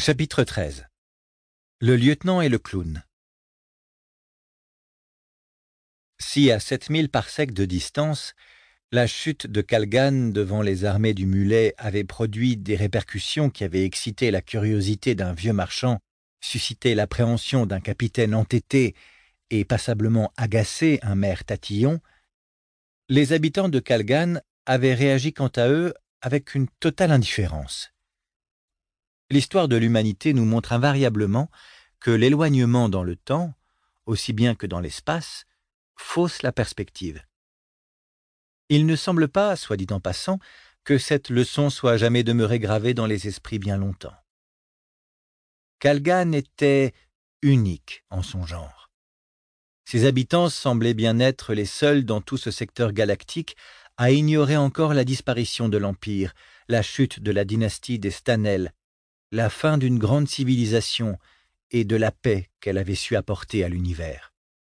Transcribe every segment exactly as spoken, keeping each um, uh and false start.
Chapitre treize. Le lieutenant et le clown. Si à sept mille parsecs de distance, la chute de Calgan devant les armées du mulet avait produit des répercussions qui avaient excité la curiosité d'un vieux marchand, suscité l'appréhension d'un capitaine entêté et passablement agacé un maire tatillon, les habitants de Calgan avaient réagi quant à eux avec une totale indifférence. L'histoire de l'humanité nous montre invariablement que l'éloignement dans le temps, aussi bien que dans l'espace, fausse la perspective. Il ne semble pas, soit dit en passant, que cette leçon soit jamais demeurée gravée dans les esprits bien longtemps. Calgan était unique en son genre. Ses habitants semblaient bien être les seuls dans tout ce secteur galactique à ignorer encore la disparition de l'Empire, la chute de la dynastie des Stanel, la fin d'une grande civilisation et de la paix qu'elle avait su apporter à l'univers.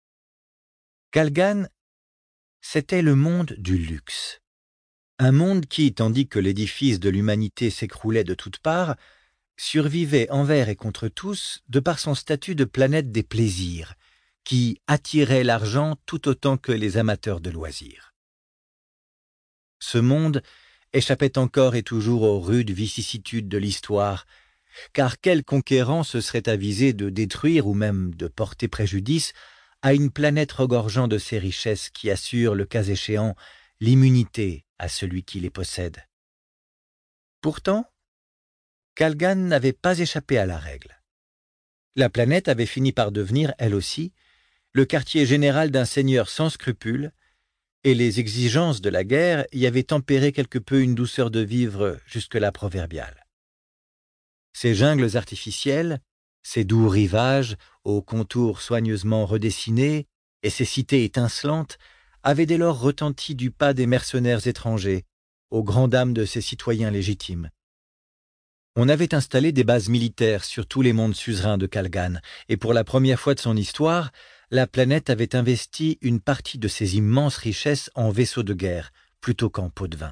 Calgan, c'était le monde du luxe. Un monde qui, tandis que l'édifice de l'humanité s'écroulait de toutes parts, survivait envers et contre tous de par son statut de planète des plaisirs, qui attirait l'argent tout autant que les amateurs de loisirs. Ce monde échappait encore et toujours aux rudes vicissitudes de l'histoire, car quel conquérant se serait avisé de détruire ou même de porter préjudice à une planète regorgeant de ces richesses qui assurent, le cas échéant, l'immunité à celui qui les possède. Pourtant, Calgan n'avait pas échappé à la règle. La planète avait fini par devenir, elle aussi, le quartier général d'un seigneur sans scrupules, et les exigences de la guerre y avaient tempéré quelque peu une douceur de vivre jusque-là proverbiale. Ces jungles artificiels, ces doux rivages aux contours soigneusement redessinés et ces cités étincelantes avaient dès lors retenti du pas des mercenaires étrangers, aux grandes dames de ces citoyens légitimes. On avait installé des bases militaires sur tous les mondes suzerains de Calgan, et pour la première fois de son histoire, la planète avait investi une partie de ses immenses richesses en vaisseaux de guerre, plutôt qu'en pots de vin.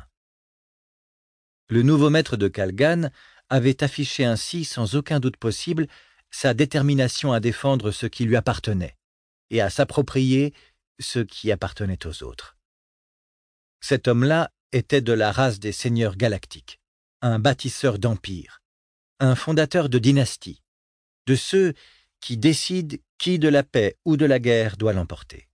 Le nouveau maître de Calgan avait affiché ainsi, sans aucun doute possible, sa détermination à défendre ce qui lui appartenait et à s'approprier ce qui appartenait aux autres. Cet homme-là était de la race des seigneurs galactiques, un bâtisseur d'empire, un fondateur de dynastie, de ceux qui décident qui de la paix ou de la guerre doit l'emporter.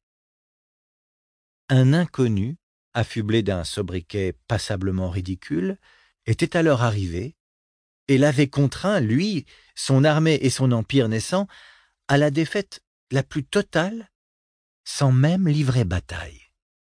Un inconnu, affublé d'un sobriquet passablement ridicule, était alors arrivé et l'avait contraint, lui, son armée et son empire naissant, à la défaite la plus totale, sans même livrer bataille.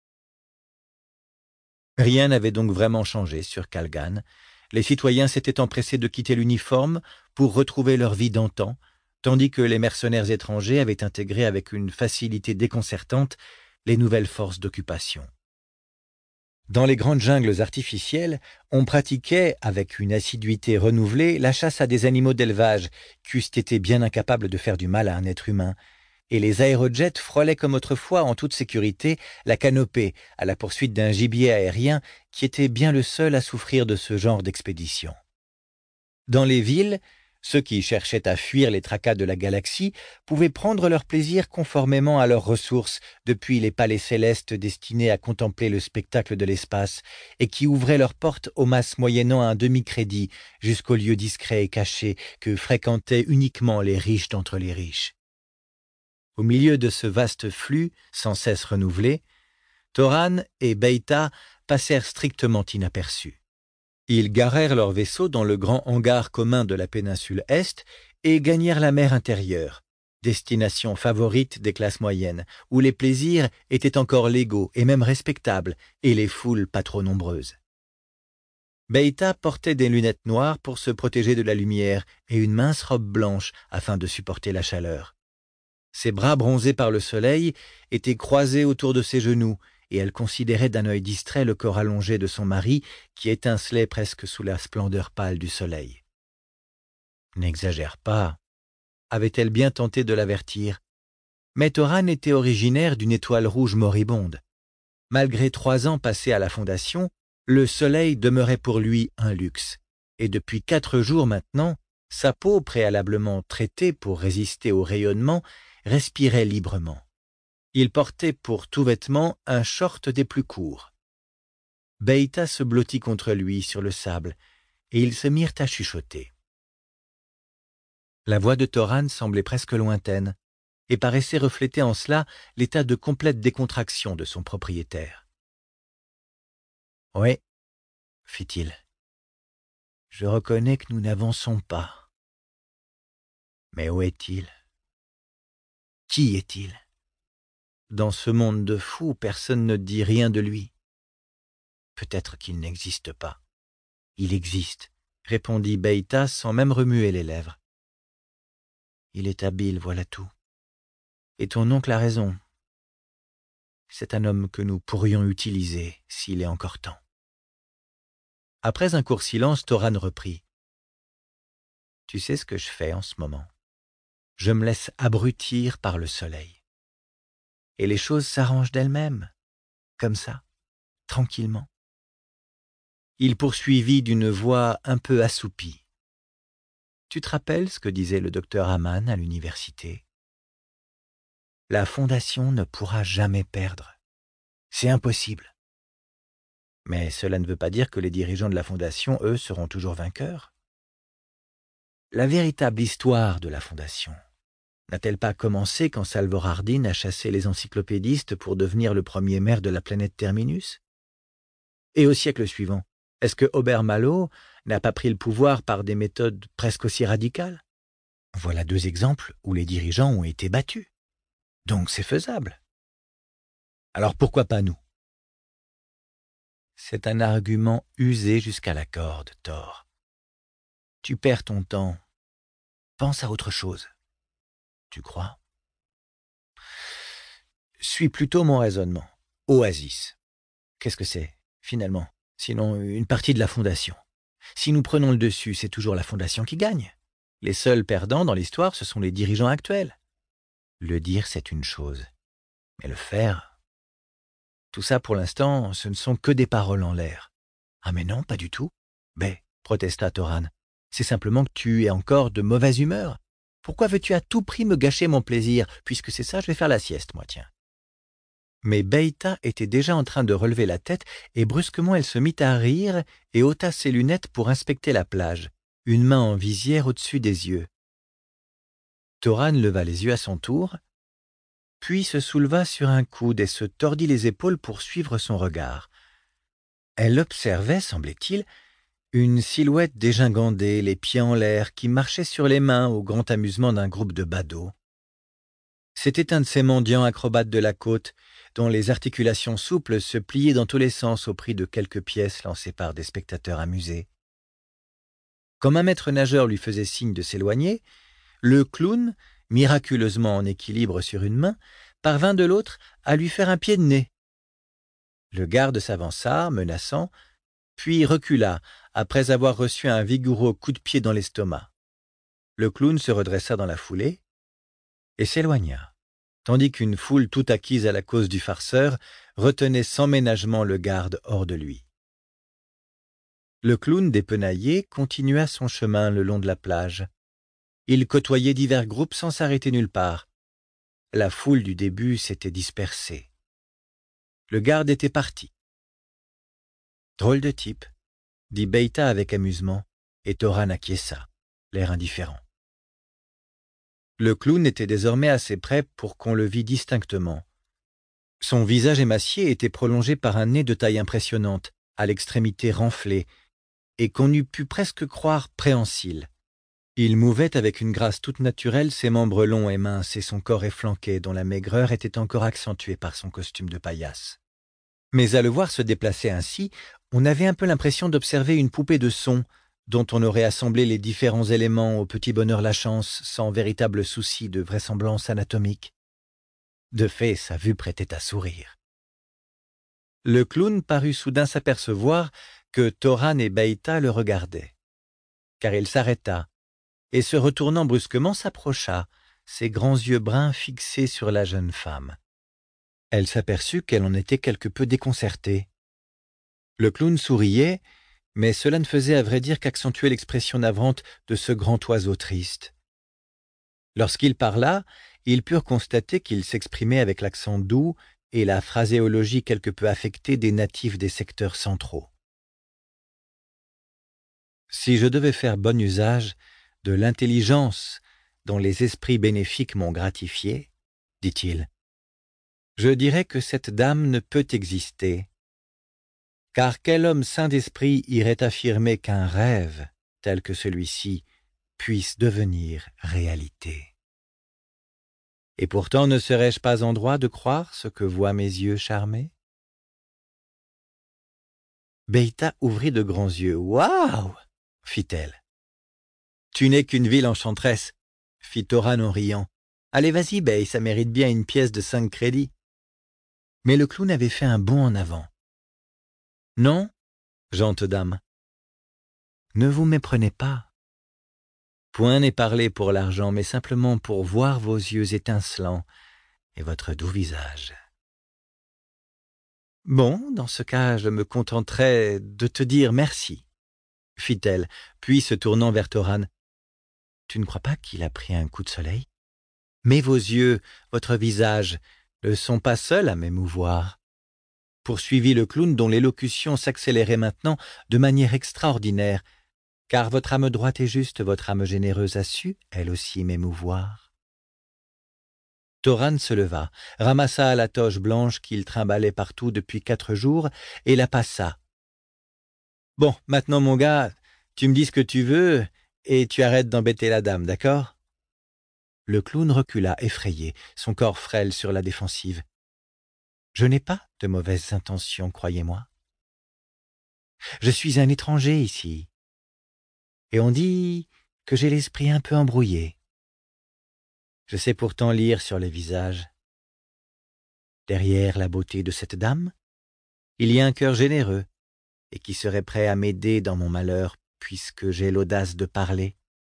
Rien n'avait donc vraiment changé sur Calgan. Les citoyens s'étaient empressés de quitter l'uniforme pour retrouver leur vie d'antan, tandis que les mercenaires étrangers avaient intégré avec une facilité déconcertante les nouvelles forces d'occupation. Dans les grandes jungles artificielles, on pratiquait, avec une assiduité renouvelée, la chasse à des animaux d'élevage qui eussent été bien incapables de faire du mal à un être humain, et les aérojets frôlaient comme autrefois en toute sécurité la canopée à la poursuite d'un gibier aérien qui était bien le seul à souffrir de ce genre d'expédition. Dans les villes, ceux qui cherchaient à fuir les tracas de la galaxie pouvaient prendre leur plaisir conformément à leurs ressources depuis les palais célestes destinés à contempler le spectacle de l'espace et qui ouvraient leurs portes aux masses moyennant un demi-crédit jusqu'aux lieux discrets et cachés que fréquentaient uniquement les riches d'entre les riches. Au milieu de ce vaste flux, sans cesse renouvelé, Toran et Beïta passèrent strictement inaperçus. Ils garèrent leurs vaisseaux dans le grand hangar commun de la péninsule Est et gagnèrent la mer intérieure, destination favorite des classes moyennes, où les plaisirs étaient encore légaux et même respectables, et les foules pas trop nombreuses. Beïta portait des lunettes noires pour se protéger de la lumière et une mince robe blanche afin de supporter la chaleur. Ses bras bronzés par le soleil étaient croisés autour de ses genoux, et elle considérait d'un œil distrait le corps allongé de son mari qui étincelait presque sous la splendeur pâle du soleil. « N'exagère pas », avait-elle bien tenté de l'avertir, mais Toran était originaire d'une étoile rouge moribonde. Malgré trois ans passés à la Fondation, le soleil demeurait pour lui un luxe, et depuis quatre jours maintenant, Sa peau, préalablement traitée pour résister au rayonnement, respirait librement. Il portait pour tout vêtement un short des plus courts. Beïta se blottit contre lui sur le sable, et ils se mirent à chuchoter. La voix de Toran semblait presque lointaine, et paraissait refléter en cela l'état de complète décontraction de son propriétaire. « Oui, fit-il, je reconnais que nous n'avançons pas. Mais où est-il? Qui est-il? Dans ce monde de fous, personne ne dit rien de lui. Peut-être qu'il n'existe pas. Il existe, répondit Beïta sans même remuer les lèvres. Il est habile, voilà tout. Et ton oncle a raison. C'est un homme que nous pourrions utiliser s'il est encore temps. Après un court silence, Toran reprit. Tu sais ce que je fais en ce moment. Je me laisse abrutir par le soleil. Et les choses s'arrangent d'elles-mêmes, comme ça, tranquillement. Il poursuivit d'une voix un peu assoupie. Tu te rappelles ce que disait le docteur Hamann à l'université? La Fondation ne pourra jamais perdre. C'est impossible. Mais cela ne veut pas dire que les dirigeants de la Fondation, eux, seront toujours vainqueurs. La véritable histoire de la Fondation n'a-t-elle pas commencé quand Salvor Hardin a chassé les encyclopédistes pour devenir le premier maire de la planète Terminus? Et au siècle suivant, est-ce que Obermallow n'a pas pris le pouvoir par des méthodes presque aussi radicales? Voilà deux exemples où les dirigeants ont été battus. Donc c'est faisable. Alors pourquoi pas nous? C'est un argument usé jusqu'à la corde, Thor. Tu perds ton temps. Pense à autre chose. Tu crois? Suis plutôt mon raisonnement. Oasis. Qu'est-ce que c'est, finalement, sinon une partie de la Fondation? Si nous prenons le dessus, c'est toujours la Fondation qui gagne. Les seuls perdants dans l'histoire, ce sont les dirigeants actuels. Le dire, c'est une chose. Mais le faire... Tout ça, pour l'instant, ce ne sont que des paroles en l'air. Ah mais non, pas du tout. Ben, protesta Toran, c'est simplement que tu es encore de mauvaise humeur. Pourquoi veux-tu à tout prix me gâcher mon plaisir? Puisque c'est ça, je vais faire la sieste, moi, tiens. Mais Beïta était déjà en train de relever la tête et brusquement elle se mit à rire et ôta ses lunettes pour inspecter la plage, une main en visière au-dessus des yeux. Toran leva les yeux à son tour, puis se souleva sur un coude et se tordit les épaules pour suivre son regard. Elle observait, semblait-il, une silhouette dégingandée, les pieds en l'air, qui marchait sur les mains au grand amusement d'un groupe de badauds. C'était un de ces mendiants acrobates de la côte, dont les articulations souples se pliaient dans tous les sens au prix de quelques pièces lancées par des spectateurs amusés. Comme un maître nageur lui faisait signe de s'éloigner, le clown, miraculeusement en équilibre sur une main, parvint de l'autre à lui faire un pied de nez. Le garde s'avança, menaçant, puis recula, après avoir reçu un vigoureux coup de pied dans l'estomac. Le clown se redressa dans la foulée et s'éloigna, tandis qu'une foule tout acquise à la cause du farceur retenait sans ménagement le garde hors de lui. Le clown dépenaillé continua son chemin le long de la plage. Il côtoyait divers groupes sans s'arrêter nulle part. La foule du début s'était dispersée. Le garde était parti. Drôle de type, dit Beïta avec amusement, et Toran acquiesça, l'air indifférent. Le clown était désormais assez près pour qu'on le vît distinctement. Son visage émacié était prolongé par un nez de taille impressionnante, à l'extrémité renflée, et qu'on eût pu presque croire préhensile. Il mouvait avec une grâce toute naturelle ses membres longs et minces et son corps efflanqué dont la maigreur était encore accentuée par son costume de paillasse. Mais à le voir se déplacer ainsi, on avait un peu l'impression d'observer une poupée de son dont on aurait assemblé les différents éléments au petit bonheur la chance sans véritable souci de vraisemblance anatomique. De fait, sa vue prêtait à sourire. Le clown parut soudain s'apercevoir que Toran et Beïta le regardaient, car il s'arrêta, et se retournant brusquement s'approcha, ses grands yeux bruns fixés sur la jeune femme. Elle s'aperçut qu'elle en était quelque peu déconcertée. Le clown souriait, Mais cela ne faisait à vrai dire qu'accentuer l'expression navrante de ce grand oiseau triste. Lorsqu'il parla, ils purent constater qu'il s'exprimait avec l'accent doux et la phraséologie quelque peu affectée des natifs des secteurs centraux. Si je devais faire bon usage de l'intelligence dont les esprits bénéfiques m'ont gratifié, dit-il, je dirais que cette dame ne peut exister, car quel homme sain d'esprit irait affirmer qu'un rêve tel que celui-ci puisse devenir réalité? Et pourtant ne serais-je pas en droit de croire ce que voient mes yeux charmés? Beïta ouvrit de grands yeux. « Waouh !» fit-elle. « Tu n'es qu'une ville enchanteresse !» fit Toran en riant. « Allez, vas-y, Bey, ça mérite bien une pièce de cinq crédits. » Mais le clown avait fait un bond en avant. « Non, gente dame, ne vous méprenez pas. Point n'est parlé pour l'argent, mais simplement pour voir vos yeux étincelants et votre doux visage. » « Bon, dans ce cas, je me contenterai de te dire merci, » fit-elle, puis se tournant vers Toran. « Tu ne crois pas qu'il a pris un coup de soleil? Mais vos yeux, votre visage, ne sont pas seuls à m'émouvoir. » Poursuivit le clown dont l'élocution s'accélérait maintenant de manière extraordinaire, car votre âme droite et juste, votre âme généreuse a su, elle aussi, m'émouvoir. Toran se leva, ramassa la toge blanche qu'il trimbalait partout depuis quatre jours et la passa. « Bon, maintenant, mon gars, tu me dis ce que tu veux et tu arrêtes d'embêter la dame, d'accord ?» Le clown recula, effrayé, son corps frêle sur la défensive. « Je n'ai pas de mauvaises intentions, croyez-moi. Je suis un étranger ici, et on dit que j'ai l'esprit un peu embrouillé. Je sais pourtant lire sur les visages. Derrière la beauté de cette dame, il y a un cœur généreux et qui serait prêt à m'aider dans mon malheur puisque j'ai l'audace de parler. »«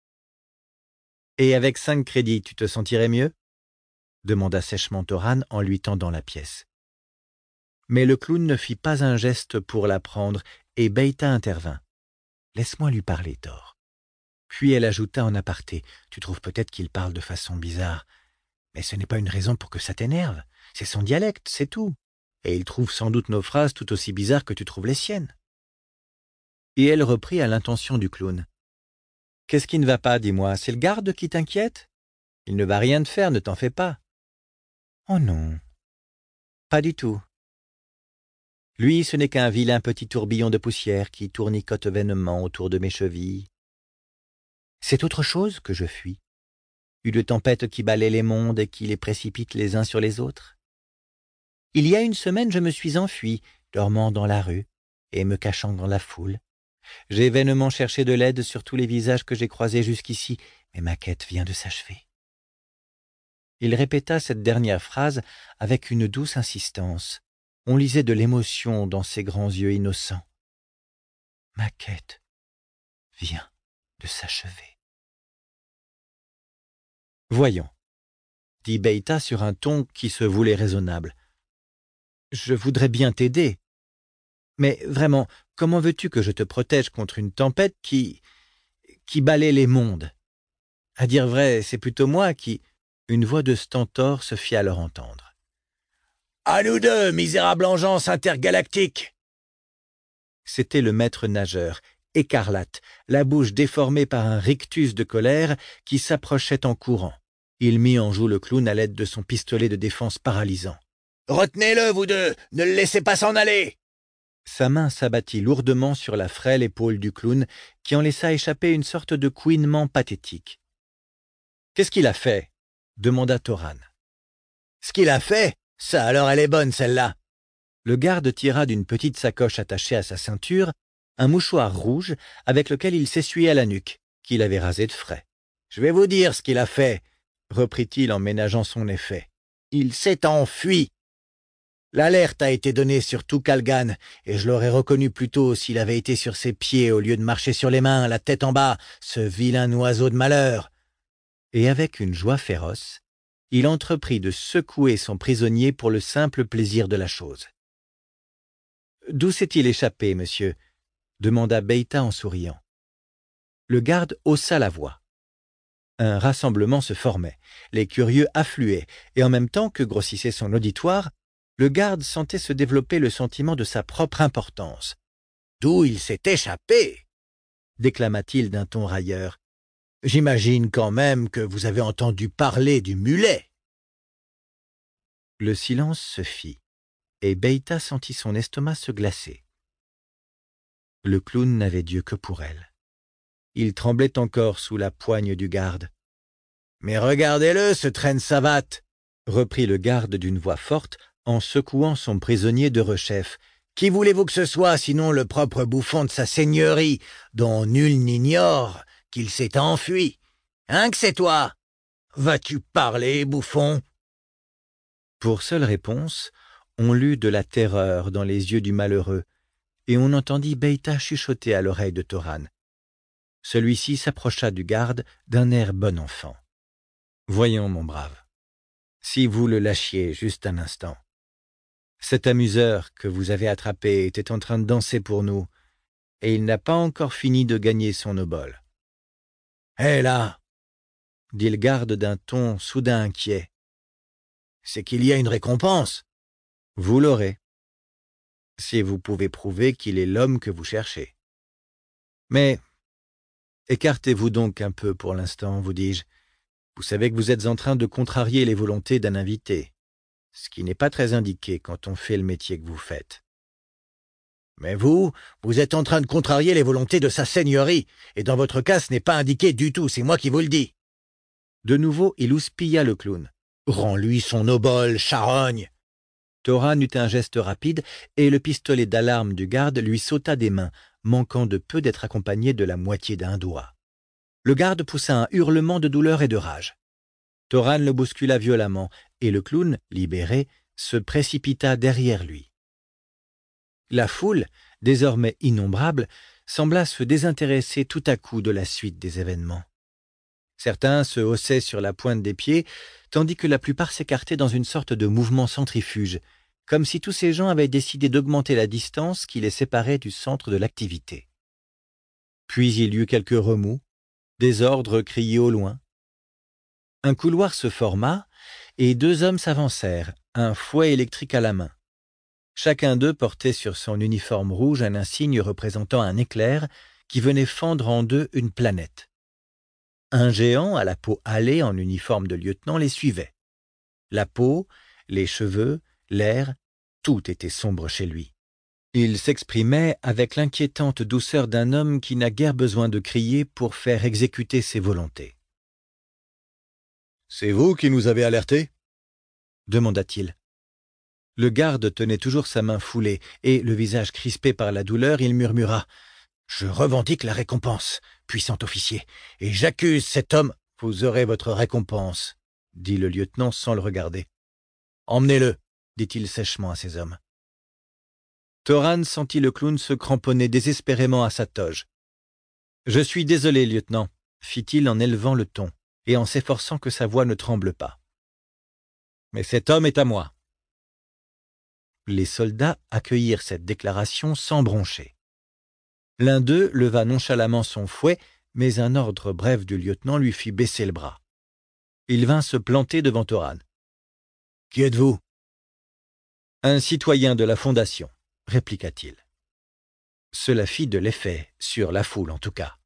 Et avec cinq crédits, tu te sentirais mieux ?» demanda sèchement Toran en lui tendant la pièce. Mais le clown ne fit pas un geste pour la prendre et Beïta intervint. « Laisse-moi lui parler, Thor. » Puis elle ajouta en aparté, « Tu trouves peut-être qu'il parle de façon bizarre, mais ce n'est pas une raison pour que ça t'énerve. C'est son dialecte, c'est tout. Et il trouve sans doute nos phrases tout aussi bizarres que tu trouves les siennes. » Et elle reprit à l'intention du clown. « Qu'est-ce qui ne va pas, dis-moi, c'est le garde qui t'inquiète? Il ne va rien te faire, ne t'en fais pas. »« Oh non, pas du tout. Lui, ce n'est qu'un vilain petit tourbillon de poussière qui tournicote vainement autour de mes chevilles. C'est autre chose que je fuis. Une tempête qui balaie les mondes et qui les précipite les uns sur les autres. Il y a une semaine, je me suis enfui, dormant dans la rue et me cachant dans la foule. J'ai vainement cherché de l'aide sur tous les visages que j'ai croisés jusqu'ici, mais ma quête vient de s'achever. » Il répéta cette dernière phrase avec une douce insistance. On lisait de l'émotion dans ses grands yeux innocents. « Ma quête vient de s'achever. » « Voyons, » dit Beïta sur un ton qui se voulait raisonnable. « Je voudrais bien t'aider. Mais vraiment, comment veux-tu que je te protège contre une tempête qui... qui balaie les mondes? À dire vrai, c'est plutôt moi qui... » Une voix de stentor se fit alors entendre. « À nous deux, misérables engeance intergalactique !» C'était le maître nageur, écarlate, la bouche déformée par un rictus de colère qui s'approchait en courant. Il mit en joue le clown à l'aide de son pistolet de défense paralysant. « Retenez-le, vous deux! Ne le laissez pas s'en aller !» Sa main s'abattit lourdement sur la frêle épaule du clown, qui en laissa échapper une sorte de couinement pathétique. « Qu'est-ce qu'il a fait ?» demanda Toran. « Ce qu'il a fait? Ça alors elle est bonne, celle-là !» Le garde tira d'une petite sacoche attachée à sa ceinture un mouchoir rouge avec lequel il s'essuyait la nuque, qu'il avait rasé de frais. « Je vais vous dire ce qu'il a fait, » reprit-il en ménageant son effet. « Il s'est enfui. L'alerte a été donnée sur tout Calgan, et je l'aurais reconnu plus tôt s'il avait été sur ses pieds au lieu de marcher sur les mains, la tête en bas, ce vilain oiseau de malheur. » Et avec une joie féroce, il entreprit de secouer son prisonnier pour le simple plaisir de la chose. « D'où s'est-il échappé, monsieur ?» demanda Beïta en souriant. Le garde haussa la voix. Un rassemblement se formait, les curieux affluaient, et en même temps que grossissait son auditoire, le garde sentait se développer le sentiment de sa propre importance. « D'où il s'est échappé » déclama-t-il d'un ton railleur. « J'imagine quand même que vous avez entendu parler du mulet. » Le silence se fit, et Beïta sentit son estomac se glacer. Le clown n'avait Dieu que pour elle. Il tremblait encore sous la poigne du garde. « Mais regardez-le, ce traîne savate !» reprit le garde d'une voix forte en secouant son prisonnier de rechef. « Qui voulez-vous que ce soit, sinon le propre bouffon de sa seigneurie, dont nul n'ignore qu'il s'est enfui? Hein que c'est toi? Vas-tu parler, bouffon ?» Pour seule réponse, on lut de la terreur dans les yeux du malheureux, et on entendit Beïta chuchoter à l'oreille de Toran. Celui-ci s'approcha du garde d'un air bon enfant. « Voyons, mon brave, si vous le lâchiez juste un instant. Cet amuseur que vous avez attrapé était en train de danser pour nous, et il n'a pas encore fini de gagner son obole. »« Hé là !» dit le garde d'un ton soudain inquiet. « C'est qu'il y a une récompense. » »« Vous l'aurez, si vous pouvez prouver qu'il est l'homme que vous cherchez. Mais écartez-vous donc un peu pour l'instant, vous dis-je. Vous savez que vous êtes en train de contrarier les volontés d'un invité, ce qui n'est pas très indiqué quand on fait le métier que vous faites. Mais vous, vous êtes en train de contrarier les volontés de sa seigneurie, et dans votre cas, ce n'est pas indiqué du tout, c'est moi qui vous le dis. De nouveau, il houspilla le clown. « Rends-lui son obole, charogne !» Toran eut un geste rapide, et le pistolet d'alarme du garde lui sauta des mains, manquant de peu d'être accompagné de la moitié d'un doigt. Le garde poussa un hurlement de douleur et de rage. Toran le bouscula violemment, et le clown, libéré, se précipita derrière lui. La foule, désormais innombrable, sembla se désintéresser tout à coup de la suite des événements. Certains se haussaient sur la pointe des pieds, tandis que la plupart s'écartaient dans une sorte de mouvement centrifuge, comme si tous ces gens avaient décidé d'augmenter la distance qui les séparait du centre de l'activité. Puis il y eut quelques remous, des ordres criés au loin. Un couloir se forma, et deux hommes s'avancèrent, un fouet électrique à la main. Chacun d'eux portait sur son uniforme rouge un insigne représentant un éclair qui venait fendre en deux une planète. Un géant à la peau hâlée en uniforme de lieutenant les suivait. La peau, les cheveux, l'air, tout était sombre chez lui. Il s'exprimait avec l'inquiétante douceur d'un homme qui n'a guère besoin de crier pour faire exécuter ses volontés. « C'est vous qui nous avez alertés ?» demanda-t-il. Le garde tenait toujours sa main foulée, et, le visage crispé par la douleur, il murmura « Je revendique la récompense, puissant officier, et j'accuse cet homme. »« Vous aurez votre récompense, » dit le lieutenant sans le regarder. « Emmenez-le, » dit-il sèchement à ses hommes. Toran sentit le clown se cramponner désespérément à sa toge. « Je suis désolé, lieutenant, » fit-il en élevant le ton, et en s'efforçant que sa voix ne tremble pas. « Mais cet homme est à moi. » Les soldats accueillirent cette déclaration sans broncher. L'un d'eux leva nonchalamment son fouet, mais un ordre bref du lieutenant lui fit baisser le bras. Il vint se planter devant Toran. « Qui êtes-vous ?»« Un citoyen de la Fondation, » répliqua-t-il. Cela fit de l'effet, sur la foule en tout cas.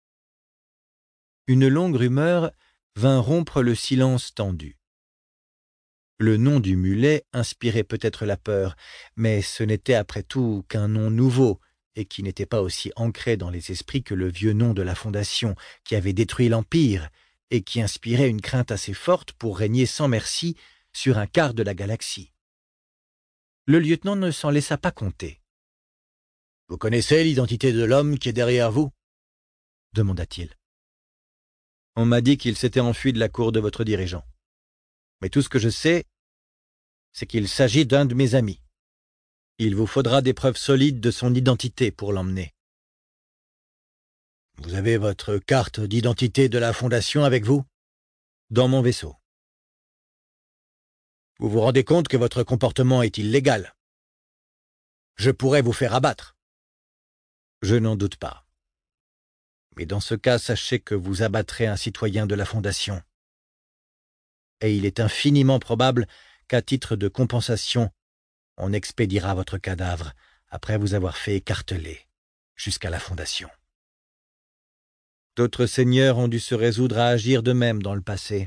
Une longue rumeur vint rompre le silence tendu. Le nom du mulet inspirait peut-être la peur, mais ce n'était après tout qu'un nom nouveau, et qui n'était pas aussi ancré dans les esprits que le vieux nom de la Fondation, qui avait détruit l'Empire, et qui inspirait une crainte assez forte pour régner sans merci sur un quart de la galaxie. Le lieutenant ne s'en laissa pas compter. « Vous connaissez l'identité de l'homme qui est derrière vous ?» demanda-t-il. « On m'a dit qu'il s'était enfui de la cour de votre dirigeant. Mais tout ce que je sais, c'est qu'il s'agit d'un de mes amis. Il vous faudra des preuves solides de son identité pour l'emmener. »« Vous avez votre carte d'identité de la Fondation avec vous ?»« Dans mon vaisseau. »« Vous vous rendez compte que votre comportement est illégal. Je pourrais vous faire abattre. » Je n'en doute pas. Mais dans ce cas, sachez que vous abattrez un citoyen de la Fondation. Et il est infiniment probable qu'à titre de compensation, on expédiera votre cadavre après vous avoir fait écarteler jusqu'à la Fondation. D'autres seigneurs ont dû se résoudre à agir de même dans le passé.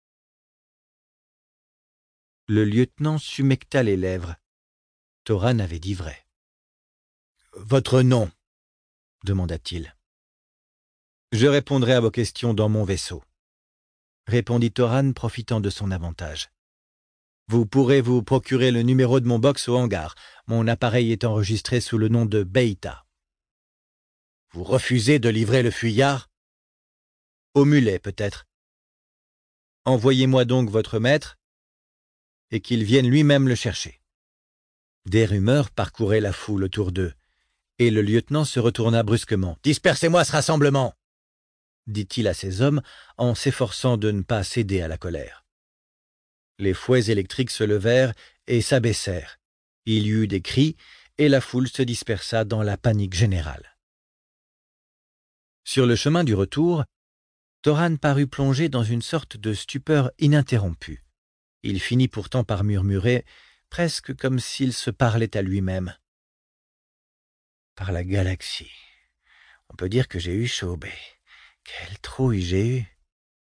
Le lieutenant s'humecta les lèvres. Thoran avait dit vrai. « Votre nom ?» demanda-t-il. « Je répondrai à vos questions dans mon vaisseau, » répondit Thoran, profitant de son avantage. « Vous pourrez vous procurer le numéro de mon box au hangar. Mon appareil est enregistré sous le nom de Beïta. »« Vous refusez de livrer le fuyard ?»« Au mulet, peut-être. Envoyez-moi donc votre maître et qu'il vienne lui-même le chercher. » Des rumeurs parcouraient la foule autour d'eux, et le lieutenant se retourna brusquement. « Dispersez-moi ce rassemblement !» dit-il à ses hommes en s'efforçant de ne pas céder à la colère. Les fouets électriques se levèrent et s'abaissèrent. Il y eut des cris et la foule se dispersa dans la panique générale. Sur le chemin du retour, Thoran parut plongé dans une sorte de stupeur ininterrompue. Il finit pourtant par murmurer, presque comme s'il se parlait à lui-même. « Par la galaxie, on peut dire que j'ai eu chaud, mais quelle trouille j'ai eue !»« Oui, »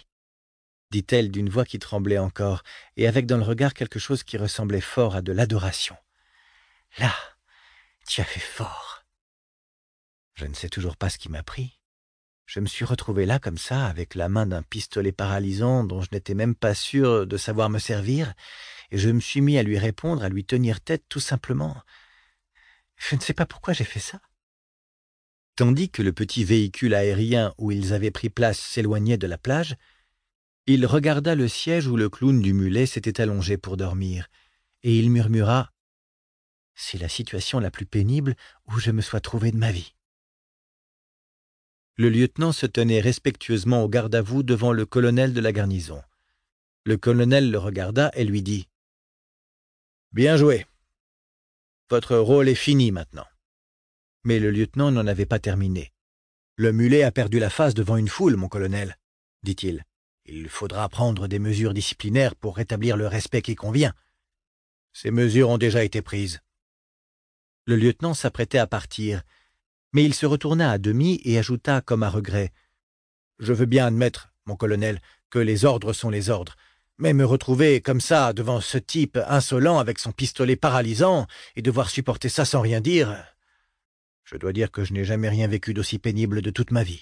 dit-elle d'une voix qui tremblait encore, et avec dans le regard quelque chose qui ressemblait fort à de l'adoration. « Là, tu as fait fort. » Je ne sais toujours pas ce qui m'a pris. Je me suis retrouvé là comme ça, avec la main d'un pistolet paralysant dont je n'étais même pas sûr de savoir me servir, et je me suis mis à lui répondre, à lui tenir tête tout simplement. Je ne sais pas pourquoi j'ai fait ça. Tandis que le petit véhicule aérien où ils avaient pris place s'éloignait de la plage, il regarda le siège où le clown du mulet s'était allongé pour dormir, et il murmura « C'est la situation la plus pénible où je me sois trouvé de ma vie. » Le lieutenant se tenait respectueusement au garde-à-vous devant le colonel de la garnison. Le colonel le regarda et lui dit « Bien joué. Votre rôle est fini maintenant. » Mais le lieutenant n'en avait pas terminé. « Le mulet a perdu la face devant une foule, mon colonel, » dit-il. « Il faudra prendre des mesures disciplinaires pour rétablir le respect qui convient. Ces mesures ont déjà été prises. » Le lieutenant s'apprêtait à partir, mais il se retourna à demi et ajouta comme à regret « Je veux bien admettre, mon colonel, que les ordres sont les ordres, mais me retrouver comme ça devant ce type insolent avec son pistolet paralysant et devoir supporter ça sans rien dire, je dois dire que je n'ai jamais rien vécu d'aussi pénible de toute ma vie. »